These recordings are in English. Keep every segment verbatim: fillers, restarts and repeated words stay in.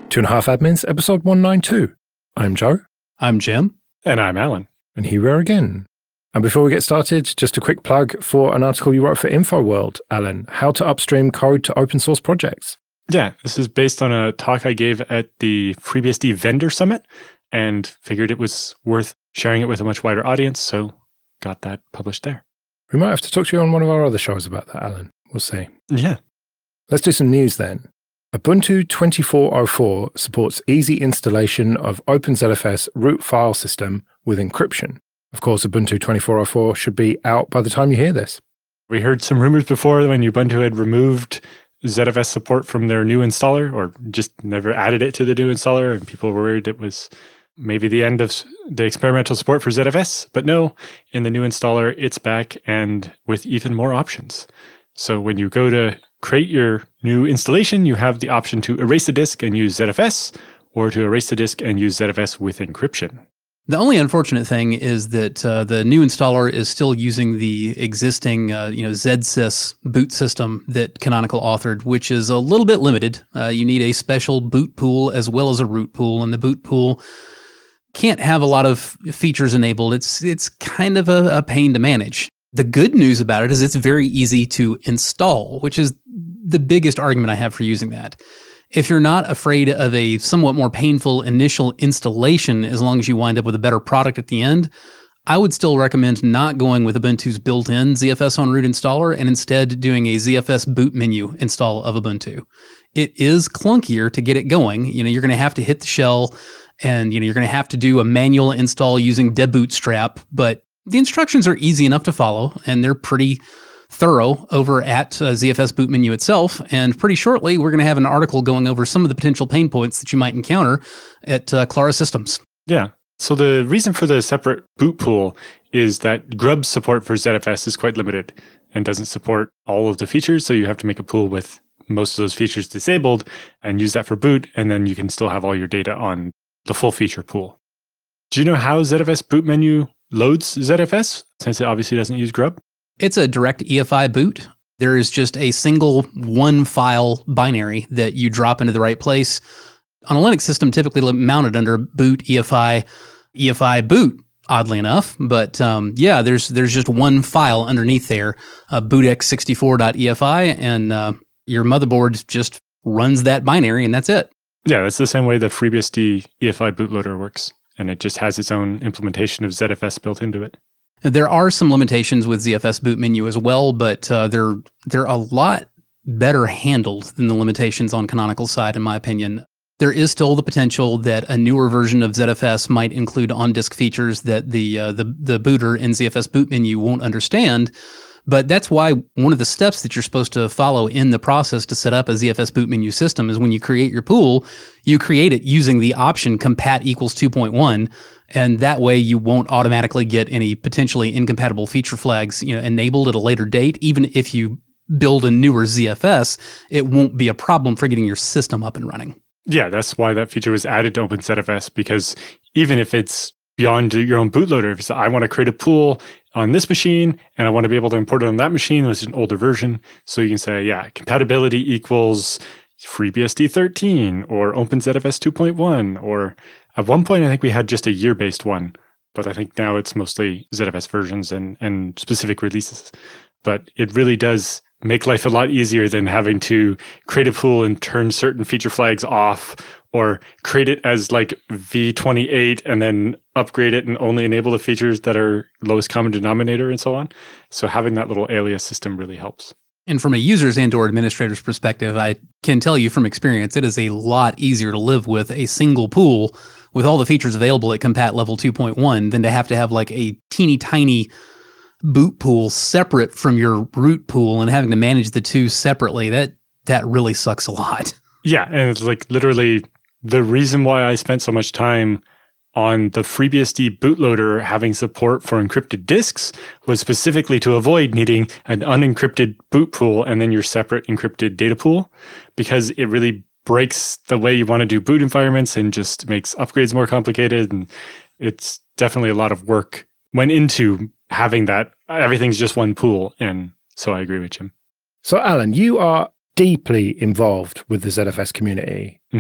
Two and a Half Admins, episode one ninety-two. I'm Joe. I'm Jim. And I'm Alan. And here we are again. And before we get started, just a quick plug for an article you wrote for InfoWorld, Alan, how to upstream code to open source projects. Yeah, this is based on a talk I gave at the FreeBSD Vendor Summit and figured it was worth sharing it with a much wider audience, so got that published there. We might have to talk to you on one of our other shows about that, Alan. We'll see. Yeah. Let's do some news then. Ubuntu twenty-four oh four supports easy installation of OpenZFS root file system with encryption. Of course, Ubuntu twenty-four oh four should be out by the time you hear this. We heard some rumors before when Ubuntu had removed Z F S support from their new installer, or just never added it to the new installer, and people were worried it was maybe the end of the experimental support for Z F S. But no, in the new installer, it's back and with even more options. So when you go to create your new installation, you have the option to erase the disk and use Z F S, or to erase the disk and use Z F S with encryption. The only unfortunate thing is that uh, the new installer is still using the existing, uh, you know, Z S Y S boot system that Canonical authored, which is a little bit limited. Uh, you need a special boot pool as well as a root pool, and the boot pool can't have a lot of features enabled. It's it's kind of a, a pain to manage. The good news about it is it's very easy to install, which is the biggest argument I have for using that. If you're not afraid of a somewhat more painful initial installation, as long as you wind up with a better product at the end, I would still recommend not going with Ubuntu's built-in Z F S on root installer and instead doing a Z F S boot menu install of Ubuntu. It is clunkier to get it going. You know, you're going to have to hit the shell and, you know, you're going to have to do a manual install using debootstrap, but the instructions are easy enough to follow, and they're pretty thorough over at uh, Z F S boot menu itself. And pretty shortly, we're going to have an article going over some of the potential pain points that you might encounter at uh, Clara Systems. Yeah. So the reason for the separate boot pool is that Grub's support for Z F S is quite limited and doesn't support all of the features. So you have to make a pool with most of those features disabled and use that for boot. And then you can still have all your data on the full feature pool. Do you know how Z F S boot menu loads Z F S, since it obviously doesn't use Grub? It's a direct E F I boot. There is just a single one file binary that you drop into the right place. On a Linux system, typically mounted under boot E F I, E F I boot, oddly enough. But um, yeah, there's there's just one file underneath there, uh, bootx sixty-four dot E F I, and uh, your motherboard just runs that binary, and that's it. Yeah, that's the same way the FreeBSD E F I bootloader works. And it just has its own implementation of Z F S built into it. There are some limitations with Z F S boot menu as well, but uh, they're they're a lot better handled than the limitations on Canonical's side, in my opinion. There is still the potential that a newer version of Z F S might include on-disk features that the uh, the the booter in Z F S boot menu won't understand. But that's why one of the steps that you're supposed to follow in the process to set up a Z F S boot menu system is when you create your pool, you create it using the option compat equals two point one. And that way you won't automatically get any potentially incompatible feature flags, you know, enabled at a later date. Even if you build a newer Z F S, it won't be a problem for getting your system up and running. Yeah, that's why that feature was added to OpenZFS, because even if it's beyond your own bootloader, if you say, I want to create a pool on this machine and I want to be able to import it on that machine, which is an older version. So you can say, yeah, compatibility equals FreeBSD thirteen or OpenZFS two point one. Or at one point, I think we had just a year-based one, but I think now it's mostly Z F S versions and, and specific releases. But it really does make life a lot easier than having to create a pool and turn certain feature flags off, or create it as like V twenty-eight and then upgrade it and only enable the features that are lowest common denominator and so on. So having that little alias system really helps. And from a user's and or administrator's perspective, I can tell you from experience, it is a lot easier to live with a single pool with all the features available at compat level two point one than to have to have like a teeny tiny boot pool separate from your root pool and having to manage the two separately. That that really sucks a lot. Yeah, and it's like literally the reason why I spent so much time on the FreeBSD bootloader having support for encrypted disks was specifically to avoid needing an unencrypted boot pool and then your separate encrypted data pool, because it really breaks the way you want to do boot environments and just makes upgrades more complicated. And it's definitely a lot of work went into having that. Everything's just one pool. And so I agree with Jim. So Alan, you are deeply involved with the Z F S community. Mm-hmm.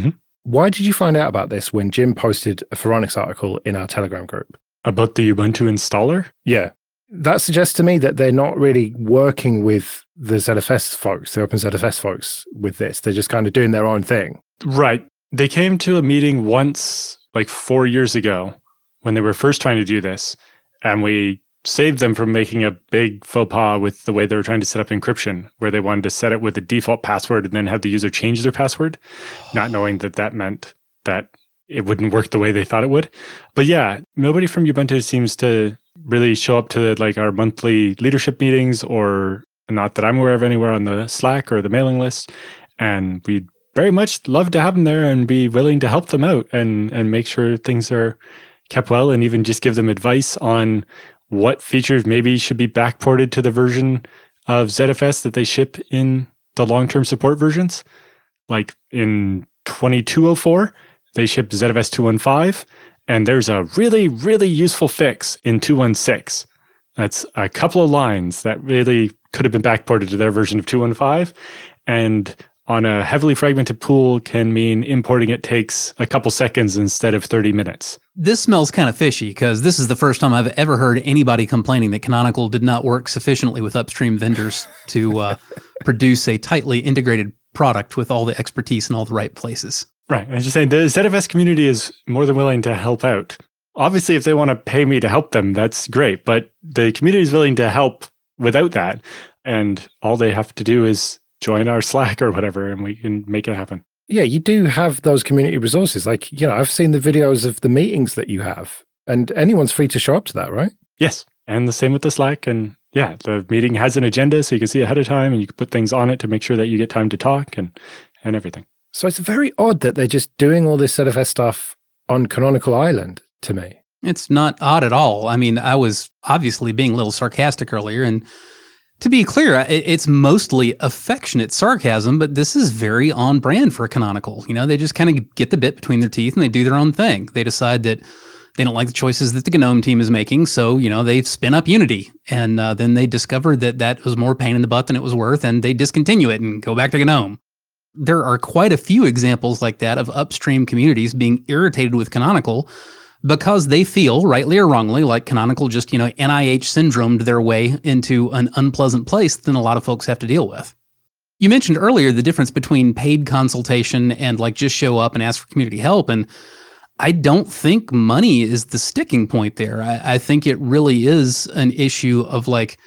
Why did you find out about this when Jim posted a Phoronix article in our Telegram group? About the Ubuntu installer? Yeah. That suggests to me that they're not really working with the Z F S folks, the OpenZFS folks with this. They're just kind of doing their own thing. Right. They came to a meeting once, like four years ago, when they were first trying to do this, and we saved them from making a big faux pas with the way they were trying to set up encryption, where they wanted to set it with a default password and then have the user change their password, not knowing that that meant that it wouldn't work the way they thought it would. But yeah, nobody from Ubuntu seems to really show up to like our monthly leadership meetings, or not that I'm aware of anywhere on the Slack or the mailing list. And we'd very much love to have them there and be willing to help them out and, and make sure things are kept well, and even just give them advice on what features maybe should be backported to the version of Z F S that they ship in the long-term support versions. Like in twenty-two oh four, they ship Z F S two one five, and there's a really, really useful fix in two one six. That's a couple of lines that really could have been backported to their version of two one five. And on a heavily fragmented pool can mean importing it takes a couple seconds instead of thirty minutes. This smells kind of fishy because this is the first time I've ever heard anybody complaining that Canonical did not work sufficiently with upstream vendors to uh, produce a tightly integrated product with all the expertise in all the right places. Right. I was just saying, the Z F S community is more than willing to help out. Obviously, if they want to pay me to help them, that's great. But the community is willing to help without that. And all they have to do is join our Slack or whatever, and we can make it happen. Yeah, you do have those community resources. Like, you know, I've seen the videos of the meetings that you have, and anyone's free to show up to that, right? Yes. And the same with the Slack. And yeah, the meeting has an agenda, so you can see ahead of time, and you can put things on it to make sure that you get time to talk and, and everything. So it's very odd that they're just doing all this Z F S stuff on Canonical Island to me. It's not odd at all. I mean, I was obviously being a little sarcastic earlier, and to be clear, it's mostly affectionate sarcasm, but this is very on brand for Canonical. You know, they just kind of get the bit between their teeth and they do their own thing. They decide that they don't like the choices that the GNOME team is making, so, you know, they spin up Unity. And uh, then they discover that that was more pain in the butt than it was worth, and they discontinue it and go back to GNOME. There are quite a few examples like that of upstream communities being irritated with Canonical because they feel, rightly or wrongly, like Canonical just, you know, N I H syndromed their way into an unpleasant place that a lot of folks have to deal with. You mentioned earlier the difference between paid consultation and like just show up and ask for community help. And I don't think money is the sticking point there. I, I think it really is an issue of like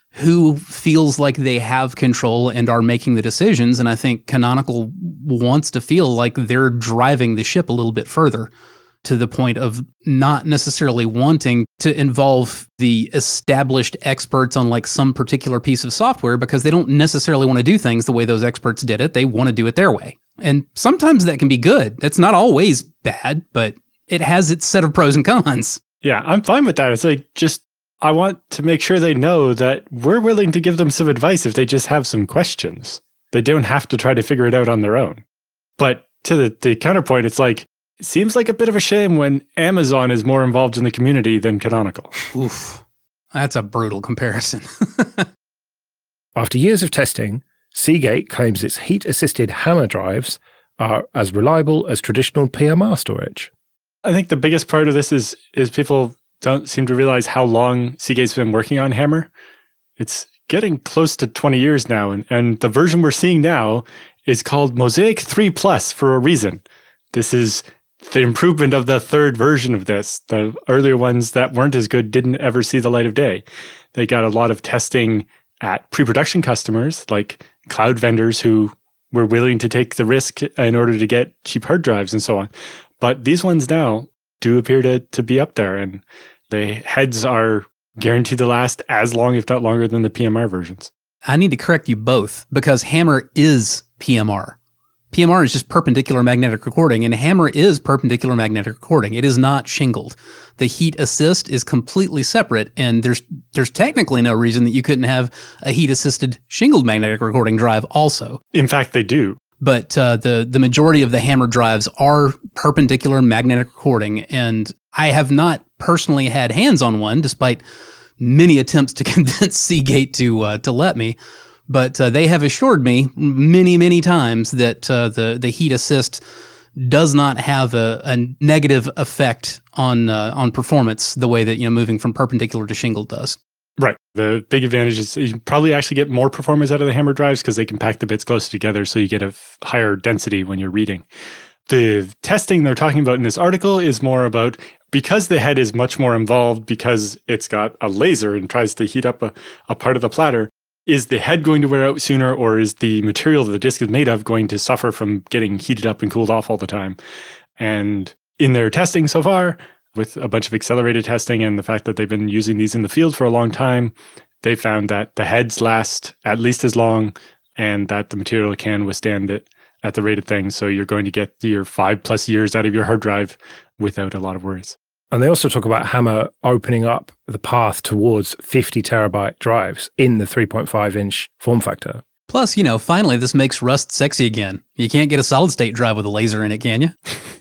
who feels like they have control and are making the decisions. And I think Canonical wants to feel like they're driving the ship a little bit further, to the point of not necessarily wanting to involve the established experts on like some particular piece of software, because they don't necessarily want to do things the way those experts did it. They want to do it their way. And sometimes that can be good. It's not always bad, but it has its set of pros and cons. Yeah, I'm fine with that. It's like, just, I want to make sure they know that we're willing to give them some advice if they just have some questions. They don't have to try to figure it out on their own. But to the, the counterpoint, it's like, it seems like a bit of a shame when Amazon is more involved in the community than Canonical. Oof, that's a brutal comparison. After years of testing, Seagate claims its heat-assisted HAMR drives are as reliable as traditional P M R storage. I think the biggest part of this is is people don't seem to realize how long Seagate's been working on HAMR. It's getting close to twenty years now, and, and the version we're seeing now is called Mosaic three Plus for a reason. This is the improvement of the third version of this. The earlier ones that weren't as good didn't ever see the light of day. They got a lot of testing at pre-production customers, like cloud vendors who were willing to take the risk in order to get cheap hard drives and so on. But these ones now do appear to, to be up there, and the heads are guaranteed to last as long, if not longer, than the P M R versions. I need to correct you both, because HAMR is P M R. P M R is just perpendicular magnetic recording, and HAMR is perpendicular magnetic recording. It is not shingled. The heat assist is completely separate, and there's there's technically no reason that you couldn't have a heat-assisted shingled magnetic recording drive also. In fact, they do. But uh, the, the majority of the HAMR drives are perpendicular magnetic recording, and I have not personally had hands on one, despite many attempts to convince Seagate to uh, to let me. But uh, they have assured me many, many times that uh, the, the heat assist does not have a, a negative effect on uh, on performance the way that, you know, moving from perpendicular to shingled does. Right. The big advantage is you probably actually get more performance out of the hammer drives because they can pack the bits closer together, so you get a f- higher density when you're reading. The testing they're talking about in this article is more about, because the head is much more involved because it's got a laser and tries to heat up a, a part of the platter, is the head going to wear out sooner, or is the material the disk is made of going to suffer from getting heated up and cooled off all the time? And in their testing so far, with a bunch of accelerated testing and the fact that they've been using these in the field for a long time, they found that the heads last at least as long and that the material can withstand it at the rate of things. So you're going to get your five plus years out of your hard drive without a lot of worries. And they also talk about HAMR opening up the path towards fifty terabyte drives in the three point five inch form factor. Plus, you know, finally, this makes Rust sexy again. You can't get a solid state drive with a laser in it, can you?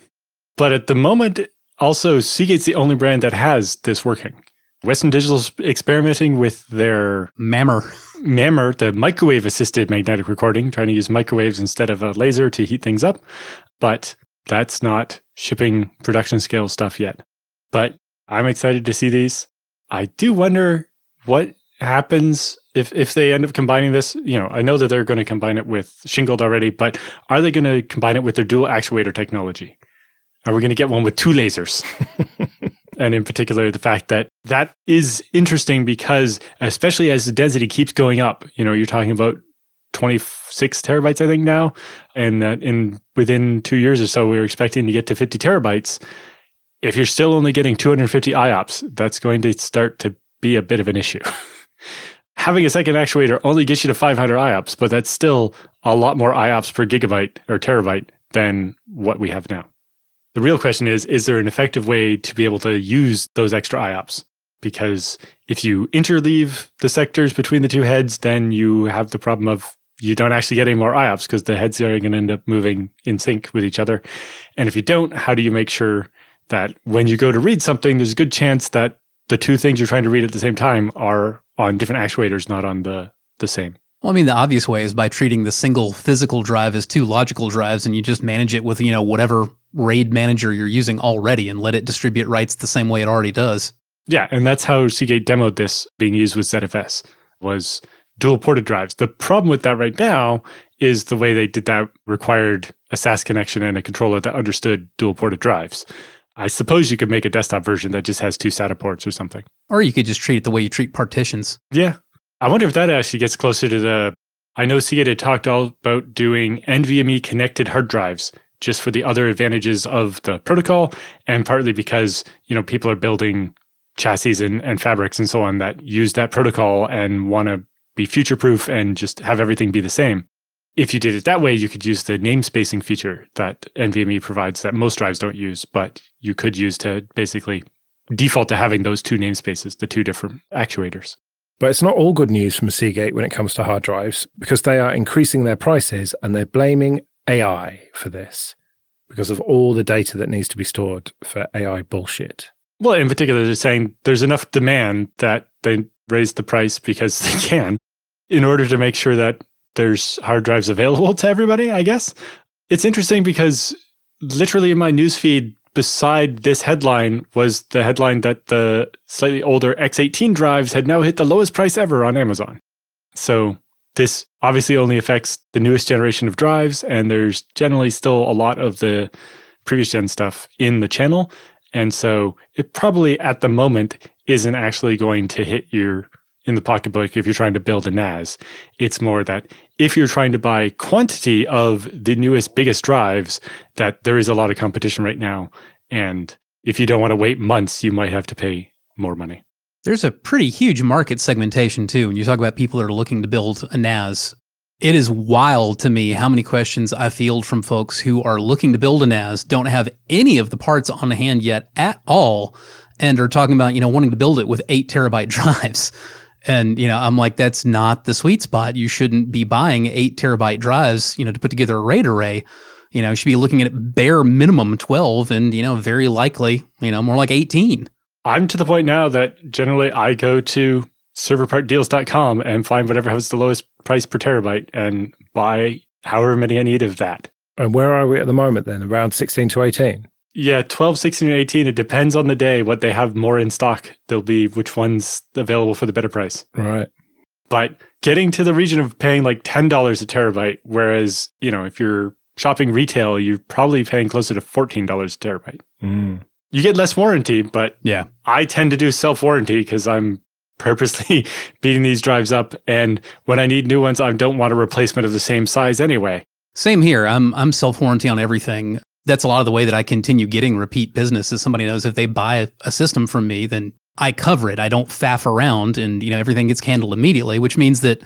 But at the moment, also, Seagate's the only brand that has this working. Western Digital's experimenting with their MAMR. MAMR, the microwave-assisted magnetic recording, trying to use microwaves instead of a laser to heat things up. But that's not shipping production scale stuff yet. But I'm excited to see these. I do wonder what happens if, if they end up combining this. You know, I know that they're going to combine it with shingled already, but are they going to combine it with their dual actuator technology? Are we going to get one with two lasers? And in particular, the fact that that is interesting because, especially as the density keeps going up, you know, you're talking about twenty-six terabytes, I think now, and that in within two years or so, we're expecting to get to fifty terabytes. If you're still only getting two hundred fifty I O P S, that's going to start to be a bit of an issue. Having a second actuator only gets you to five hundred I O P S, but that's still a lot more I O P S per gigabyte or terabyte than what we have now. The real question is, is there an effective way to be able to use those extra I O P S? Because if you interleave the sectors between the two heads, then you have the problem of you don't actually get any more I O P S because the heads are going to end up moving in sync with each other. And if you don't, how do you make sure that when you go to read something, there's a good chance that the two things you're trying to read at the same time are on different actuators, not on the, the same? Well, I mean, the obvious way is by treating the single physical drive as two logical drives, and you just manage it with, you know, whatever RAID manager you're using already and let it distribute writes the same way it already does. Yeah, and that's how Seagate demoed this being used with Z F S, was dual ported drives. The problem with that right now is the way they did that required a S A S connection and a controller that understood dual ported drives. I suppose you could make a desktop version that just has two SATA ports or something. Or you could just treat it the way you treat partitions. Yeah. I wonder if that actually gets closer to the... I know Seagate had talked all about doing NVMe connected hard drives just for the other advantages of the protocol, and partly because, you know, people are building chassis and, and fabrics and so on that use that protocol and want to be future-proof and just have everything be the same. If you did it that way, you could use the namespacing feature that NVMe provides that most drives don't use, but you could use to basically default to having those two namespaces, the two different actuators. But it's not all good news from Seagate when it comes to hard drives, because they are increasing their prices and they're blaming A I for this because of all the data that needs to be stored for A I bullshit. Well, in particular, they're saying there's enough demand that they raise the price because they can in order to make sure that there's hard drives available to everybody, I guess. It's interesting because literally in my newsfeed, beside this headline was the headline that the slightly older X eighteen drives had now hit the lowest price ever on Amazon. So this obviously only affects the newest generation of drives, and there's generally still a lot of the previous gen stuff in the channel. And so it probably at the moment isn't actually going to hit your in the pocketbook if you're trying to build a N A S. It's more that if you're trying to buy quantity of the newest, biggest drives, that there is a lot of competition right now. And if you don't want to wait months, you might have to pay more money. There's a pretty huge market segmentation too. When you talk about people that are looking to build a N A S, it is wild to me how many questions I field from folks who are looking to build a N A S, don't have any of the parts on hand yet at all, and are talking about, you know, wanting to build it with eight terabyte drives. And, you know, I'm like, that's not the sweet spot. You shouldn't be buying eight terabyte drives, you know, to put together a RAID array. You know, you should be looking at bare minimum twelve and, you know, very likely, you know, more like eighteen. I'm to the point now that generally I go to server part deals dot com and find whatever has the lowest price per terabyte and buy however many I need of that. And where are we at the moment then? Around sixteen to eighteen? Yeah, twelve, sixteen, and eighteen. It depends on the day what they have more in stock. There'll be which one's available for the better price. Right. But getting to the region of paying like ten dollars a terabyte, whereas, you know, if you're shopping retail, you're probably paying closer to fourteen dollars a terabyte. Mm. You get less warranty, but Yeah. I tend to do self-warranty because I'm purposely beating these drives up. And when I need new ones, I don't want a replacement of the same size anyway. Same here. I'm I'm self-warranty on everything. That's a lot of the way that I continue getting repeat business is somebody knows if they buy a, a system from me, then I cover it. I don't faff around and, you know, everything gets handled immediately, which means that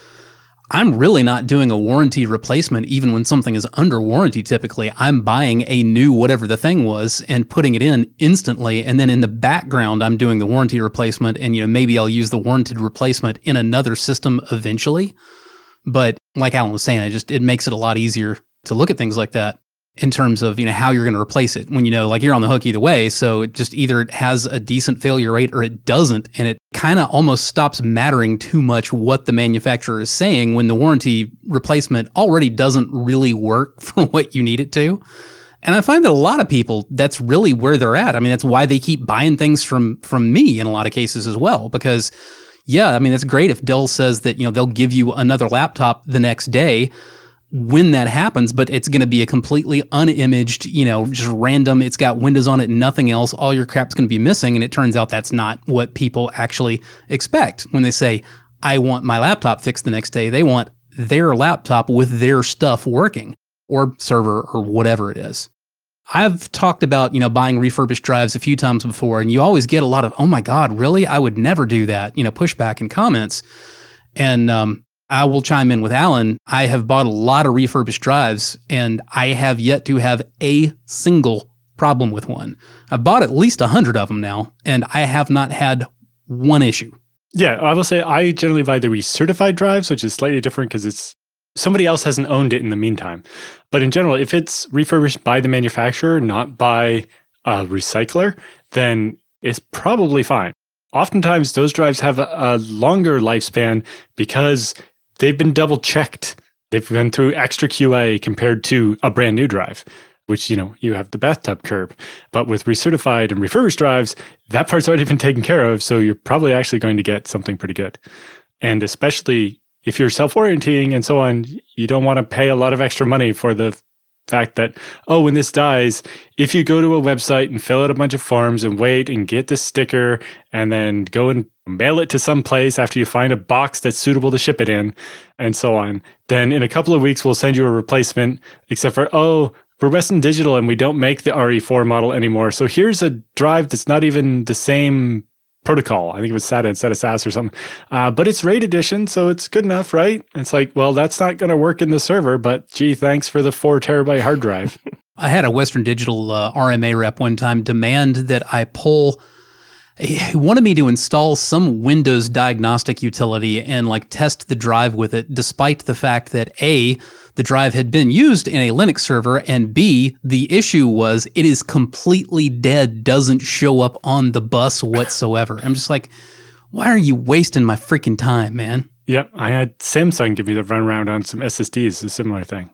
I'm really not doing a warranty replacement even when something is under warranty. Typically, I'm buying a new whatever the thing was and putting it in instantly. And then in the background, I'm doing the warranty replacement. And, you know, maybe I'll use the warranted replacement in another system eventually. But like Alan was saying, it just, it makes it a lot easier to look at things like that in terms of, you know, how you're going to replace it when, you know, like you're on the hook either way. So it just either it has a decent failure rate or it doesn't. And it kind of almost stops mattering too much what the manufacturer is saying when the warranty replacement already doesn't really work for what you need it to. And I find that a lot of people, that's really where they're at. I mean, that's why they keep buying things from, from me in a lot of cases as well, because yeah, I mean, it's great if Dell says that, you know, they'll give you another laptop the next day when that happens, but it's going to be a completely unimaged, you know, just random. It's got Windows on it and nothing else. All your crap's going to be missing. And it turns out that's not what people actually expect when they say, I want my laptop fixed the next day. They want their laptop with their stuff working or server or whatever it is. I've talked about, you know, buying refurbished drives a few times before, and you always get a lot of, oh my God, really? I would never do that, you know, pushback in comments. And um, I will chime in with Alan. I have bought a lot of refurbished drives, and I have yet to have a single problem with one. I've bought at least a hundred of them now, and I have not had one issue. Yeah, I will say I generally buy the recertified drives, which is slightly different because it's somebody else hasn't owned it in the meantime. But in general, if it's refurbished by the manufacturer, not by a recycler, then it's probably fine. Oftentimes, those drives have a, a longer lifespan because they've been double checked. They've been through extra Q A compared to a brand new drive, which, you know, you have the bathtub curb. But with recertified and refurbished drives, that part's already been taken care of. So you're probably actually going to get something pretty good. And especially if you're self-orienting and so on, you don't want to pay a lot of extra money for the fact that, oh, when this dies, if you go to a website and fill out a bunch of forms and wait and get the sticker and then go and mail it to some place after you find a box that's suitable to ship it in and so on, then in a couple of weeks, we'll send you a replacement, except for, oh, we're Western Digital and we don't make the R E four model anymore. So here's a drive that's not even the same protocol. I think it was SATA instead of S A S or something. Uh, but it's RAID edition, so it's good enough, right? It's like, well, that's not going to work in the server, but gee, thanks for the four terabyte hard drive. I had a Western Digital uh, R M A rep one time demand that I pull, he wanted me to install some Windows diagnostic utility and like test the drive with it, despite the fact that A, the drive had been used in a Linux server, and B, the issue was it is completely dead, doesn't show up on the bus whatsoever. I'm just like, why are you wasting my freaking time, man? Yep, I had Samsung give me the runaround on some S S Ds, a similar thing.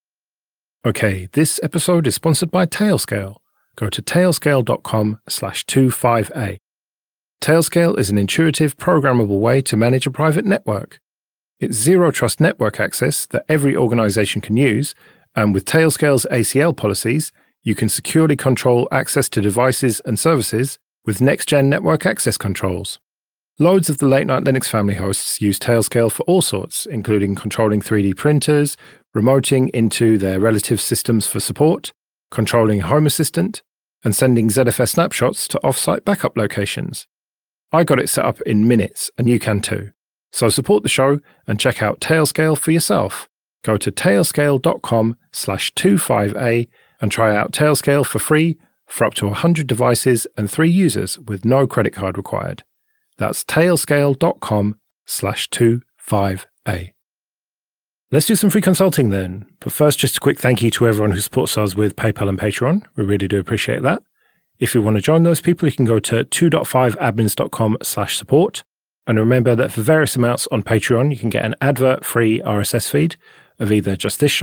Okay, this episode is sponsored by Tailscale. Go to tailscale.com slash 25A. Tailscale is an intuitive, programmable way to manage a private network. It's zero-trust network access that every organization can use, and with Tailscale's A C L policies, you can securely control access to devices and services with next-gen network access controls. Loads of the late-night Linux family hosts use Tailscale for all sorts, including controlling three D printers, remoting into their relative systems for support, controlling Home Assistant, and sending Z F S snapshots to off-site backup locations. I got it set up in minutes, and you can too. So support the show and check out Tailscale for yourself. Go to tailscale.com slash 25A and try out Tailscale for free for up to one hundred devices and three users with no credit card required. That's tailscale.com slash 25A. Let's do some free consulting then. But first, just a quick thank you to everyone who supports us with PayPal and Patreon. We really do appreciate that. If you want to join those people, you can go to two point five admins dot com slash support. And remember that for various amounts on Patreon, you can get an advert-free R S S feed of either just this show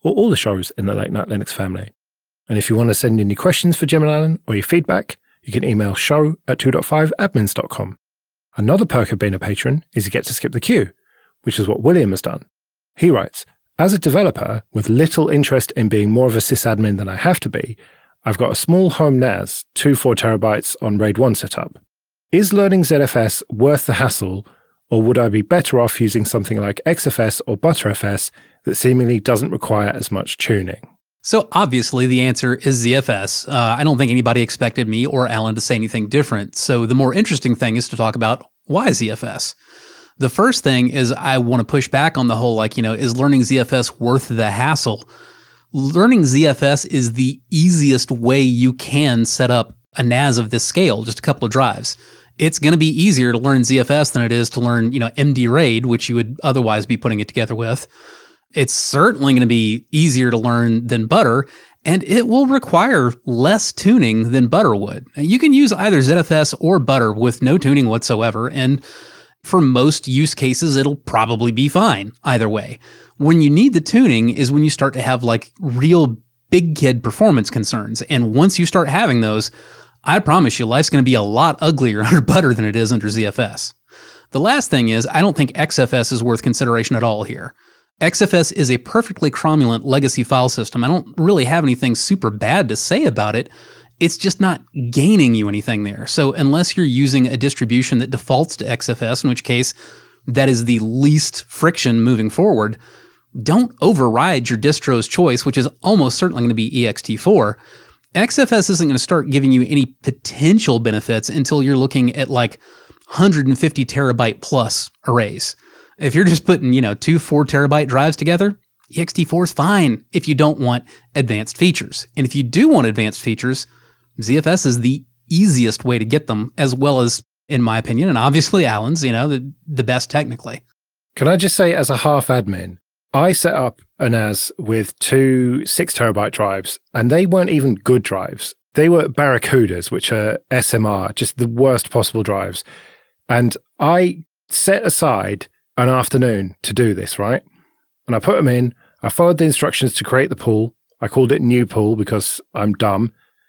or all the shows in the Late Night Linux family. And if you want to send in your questions for Jim and Alan or your feedback, you can email show at two point five admins dot com. Another perk of being a patron is you get to skip the queue, which is what William has done. He writes, as a developer with little interest in being more of a sysadmin than I have to be, I've got a small home N A S, two four terabytes on RAID one setup. Is learning Z F S worth the hassle, or would I be better off using something like X F S or Btrfs that seemingly doesn't require as much tuning? So obviously the answer is Z F S. Uh, I don't think anybody expected me or Alan to say anything different. So the more interesting thing is to talk about why Z F S. The first thing is I want to push back on the whole, like, you know, is learning Z F S worth the hassle? Learning Z F S is the easiest way you can set up a N A S of this scale, just a couple of drives. It's going to be easier to learn Z F S than it is to learn, you know, M D RAID, which you would otherwise be putting it together with. It's certainly going to be easier to learn than Butter, and it will require less tuning than Butter would. You can use either Z F S or Butter with no tuning whatsoever, and for most use cases, it'll probably be fine either way. When you need the tuning is when you start to have like real big kid performance concerns. And once you start having those, I promise you life's going to be a lot uglier under Butter than it is under Z F S. The last thing is I don't think X F S is worth consideration at all here. X F S is a perfectly cromulent legacy file system. I don't really have anything super bad to say about it. It's just not gaining you anything there. So unless you're using a distribution that defaults to X F S, in which case that is the least friction moving forward, don't override your distro's choice, which is almost certainly going to be E X T four. X F S isn't going to start giving you any potential benefits until you're looking at like one hundred fifty terabyte plus arrays. If you're just putting, you know, two four terabyte drives together, E X T four is fine if you don't want advanced features. And if you do want advanced features, Z F S is the easiest way to get them, as well as, in my opinion, and obviously Alan's, you know, the, the best technically. Can I just say, as a half admin, I set up a N A S with two six terabyte drives, and they weren't even good drives. They were Barracudas, which are S M R, just the worst possible drives. And I set aside an afternoon to do this, right? And I put them in. I followed the instructions to create the pool. I called it new pool because I'm dumb.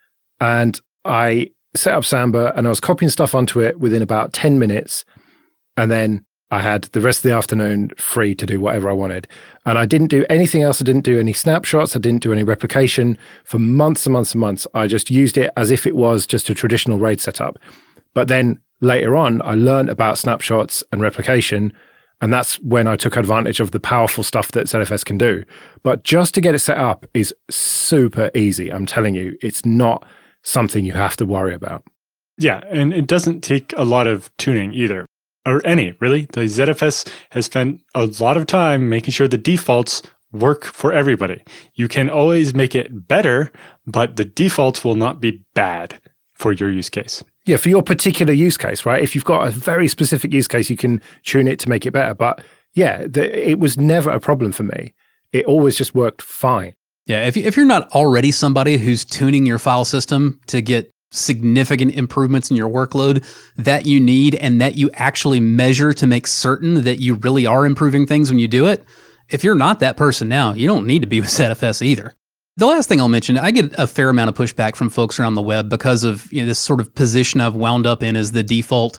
And I set up Samba and I was copying stuff onto it within about ten minutes. And then I had the rest of the afternoon free to do whatever I wanted. And I didn't do anything else. I didn't do any snapshots. I didn't do any replication for months and months and months. I just used it as if it was just a traditional RAID setup. But then later on, I learned about snapshots and replication. And that's when I took advantage of the powerful stuff that Z F S can do. But just to get it set up is super easy. I'm telling you, it's not something you have to worry about. Yeah, and it doesn't take a lot of tuning either, or any, really. The Z F S has spent a lot of time making sure the defaults work for everybody. You can always make it better, but the defaults will not be bad for your use case. Yeah, for your particular use case, right? If you've got a very specific use case, you can tune it to make it better. But yeah, the, it was never a problem for me. It always just worked fine. Yeah, if, if you're not already somebody who's tuning your file system to get significant improvements in your workload that you need and that you actually measure to make certain that you really are improving things when you do it, if you're not that person now, you don't need to be with Z F S either. The last thing I'll mention, I get a fair amount of pushback from folks around the web because of, you know, this sort of position I've wound up in as the default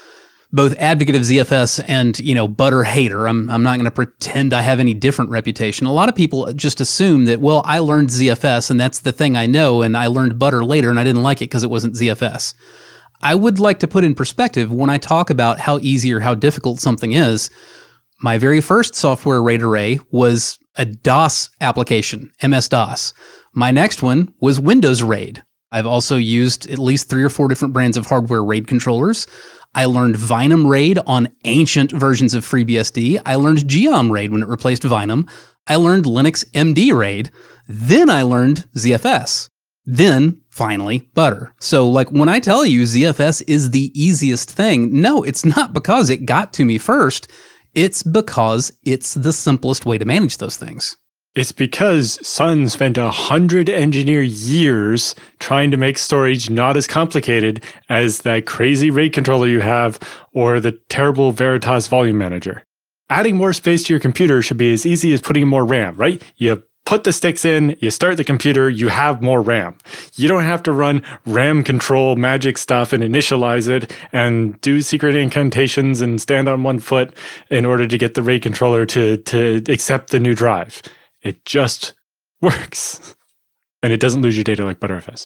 both advocate of Z F S and, you know, Butter hater. I'm I'm not going to pretend I have any different reputation. A lot of people just assume that, well, I learned Z F S and that's the thing I know, and I learned Butter later and I didn't like it because it wasn't Z F S. I would like to put in perspective when I talk about how easy or how difficult something is. My very first software RAID array was a DOS application, M S DOS. My next one was Windows RAID. I've also used at least three or four different brands of hardware RAID controllers. I learned Vinum RAID on ancient versions of FreeBSD. I learned Geom RAID when it replaced Vinum. I learned Linux M D RAID. Then I learned Z F S. Then, finally, Butter. So, like, when I tell you Z F S is the easiest thing, no, it's not because it got to me first. It's because it's the simplest way to manage those things. It's because Sun spent a hundred engineer years trying to make storage not as complicated as that crazy RAID controller you have or the terrible Veritas volume manager. Adding more space to your computer should be as easy as putting in more RAM, right? You put the sticks in, you start the computer, you have more RAM. You don't have to run RAM control magic stuff and initialize it and do secret incantations and stand on one foot in order to get the RAID controller to, to accept the new drive. It just works. And it doesn't lose your data like ButterFS.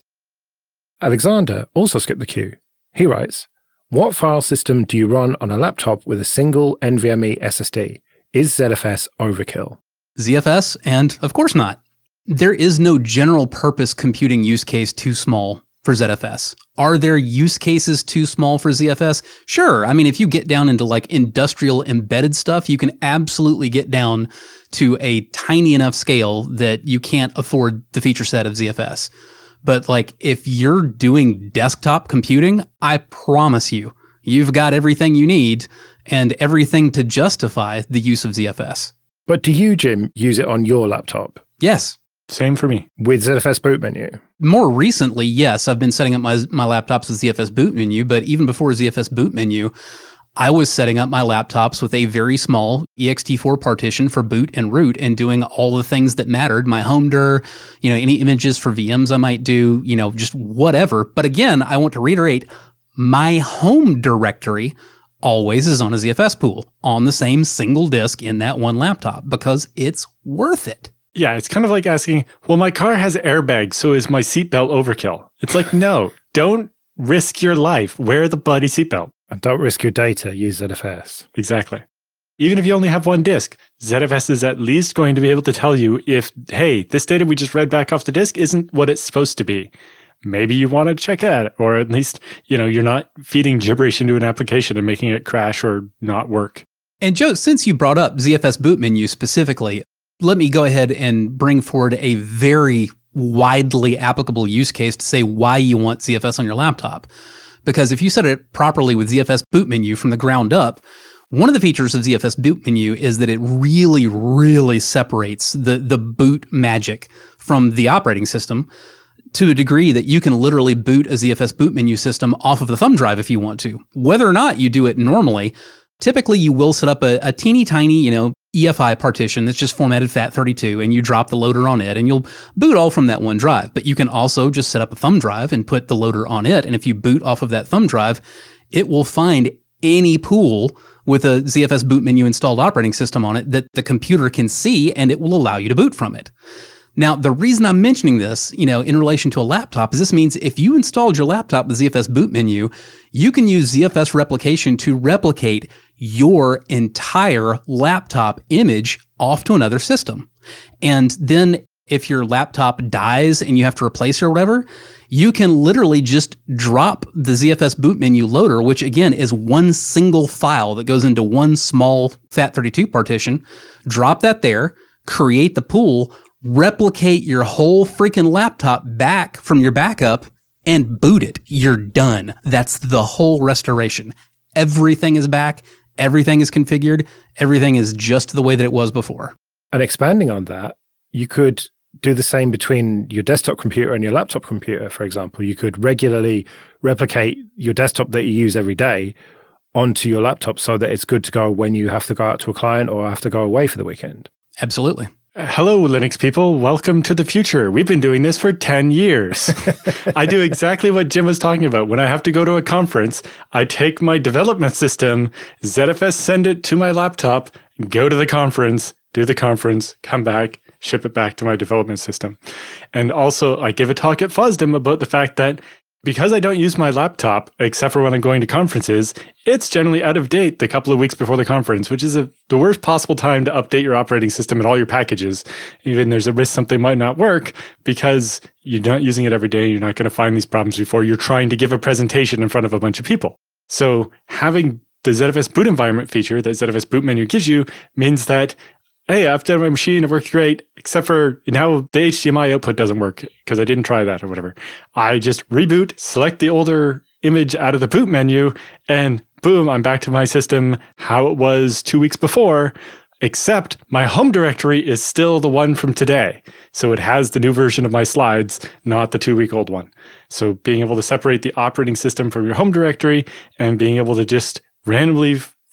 Alexander also skipped the queue. He writes, what file system do you run on a laptop with a single NVMe S S D? Is Z F S overkill? Z F S, and of course not. There is no general purpose computing use case too small for Z F S. Are there use cases too small for Z F S? Sure. I mean, if you get down into like industrial embedded stuff, you can absolutely get down to a tiny enough scale that you can't afford the feature set of Z F S. But like if you're doing desktop computing, I promise you, you've got everything you need and everything to justify the use of Z F S. But do you, Jim, use it on your laptop? Yes. Same for me. With Z F S boot menu? More recently, yes. I've been setting up my, my laptops with Z F S boot menu, but even before Z F S boot menu, I was setting up my laptops with a very small E X T four partition for boot and root and doing all the things that mattered, my home dir, you know, any images for V Ms I might do, you know, just whatever. But again, I want to reiterate, my home directory always is on a Z F S pool on the same single disk in that one laptop because it's worth it. Yeah, it's kind of like asking, well, my car has airbags, so is my seatbelt overkill? It's like, no, don't risk your life. Wear the bloody seatbelt. And don't risk your data. Use Z F S. Exactly. Even if you only have one disk, Z F S is at least going to be able to tell you if, hey, this data we just read back off the disk isn't what it's supposed to be. Maybe you want to check that, or at least, you know, you're not feeding gibberish into an application and making it crash or not work. And Joe, since you brought up Z F S boot menu specifically, let me go ahead and bring forward a very widely applicable use case to say why you want Z F S on your laptop. Because if you set it properly with Z F S boot menu from the ground up, one of the features of Z F S boot menu is that it really, really separates the, the boot magic from the operating system to a degree that you can literally boot a Z F S boot menu system off of the thumb drive if you want to. Whether or not you do it normally, typically you will set up a, a teeny tiny, you know, E F I partition that's just formatted FAT thirty-two and you drop the loader on it and you'll boot all from that one drive. But you can also just set up a thumb drive and put the loader on it. And if you boot off of that thumb drive, it will find any pool with a Z F S boot menu installed operating system on it that the computer can see, and it will allow you to boot from it. Now, the reason I'm mentioning this, you know, in relation to a laptop is this means if you installed your laptop with Z F S boot menu, you can use Z F S replication to replicate your entire laptop image off to another system. And then if your laptop dies and you have to replace it or whatever, you can literally just drop the Z F S boot menu loader, which again is one single file that goes into one small FAT thirty-two partition, drop that there, create the pool, replicate your whole freaking laptop back from your backup and boot it. You're done. That's the whole restoration. Everything is back. Everything is configured. Everything is just the way that it was before. And expanding on that, you could do the same between your desktop computer and your laptop computer, for example. You could regularly replicate your desktop that you use every day onto your laptop so that it's good to go when you have to go out to a client or have to go away for the weekend. Absolutely. Hello, Linux people. Welcome to the future. We've been doing this for ten years. I do exactly what Jim was talking about. When I have to go to a conference, I take my development system, Z F S send it to my laptop, go to the conference, do the conference, come back, ship it back to my development system. And also, I give a talk at FOSDEM about the fact that because I don't use my laptop, except for when I'm going to conferences, it's generally out of date the couple of weeks before the conference, which is a, the worst possible time to update your operating system and all your packages. Even there's a risk something might not work because you're not using it every day. You're not going to find these problems before you're trying to give a presentation in front of a bunch of people. So having the Z F S boot environment feature that Z F S boot menu gives you means that, hey, I've done my machine, it worked great, except for now the H D M I output doesn't work because I didn't try that or whatever. I just reboot, select the older image out of the boot menu, and boom, I'm back to my system how it was two weeks before, except my home directory is still the one from today. So it has the new version of my slides, not the two-week-old one. So being able to separate the operating system from your home directory and being able to just randomly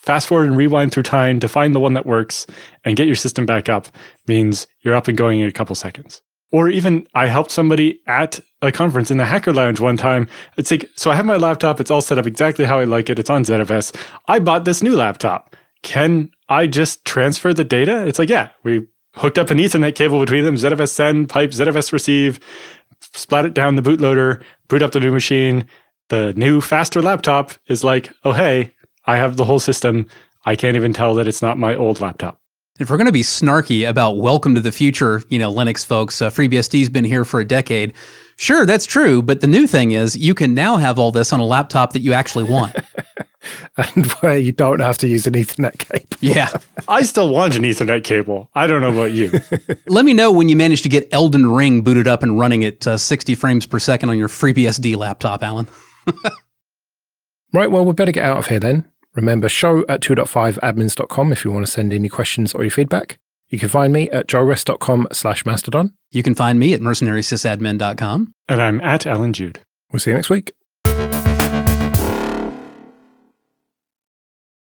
fast forward and rewind through time to find the one that works and get your system back up means you're up and going in a couple seconds. Or even I helped somebody at a conference in the Hacker Lounge one time. It's like, so I have my laptop. It's all set up exactly how I like it. It's on Z F S. I bought this new laptop. Can I just transfer the data? It's like, yeah, we hooked up an Ethernet cable between them, Z F S send, pipe, Z F S receive, splat it down the bootloader, boot up the new machine. The new, faster laptop is like, oh, hey, I have the whole system. I can't even tell that it's not my old laptop. If we're going to be snarky about welcome to the future, you know, Linux folks, uh, FreeBSD's been here for a decade. Sure, that's true. But the new thing is you can now have all this on a laptop that you actually want. And where you don't have to use an Ethernet cable. Yeah. I still want an Ethernet cable. I don't know about you. Let me know when you manage to get Elden Ring booted up and running at uh, sixty frames per second on your FreeBSD laptop, Alan. Right, well, we better get out of here then. Remember, show at two point five admins dot com if you want to send any questions or your feedback. You can find me at joelrest.com slash mastodon. You can find me at mercenary sysadmin dot com. And I'm at Alan Jude. We'll see you next week.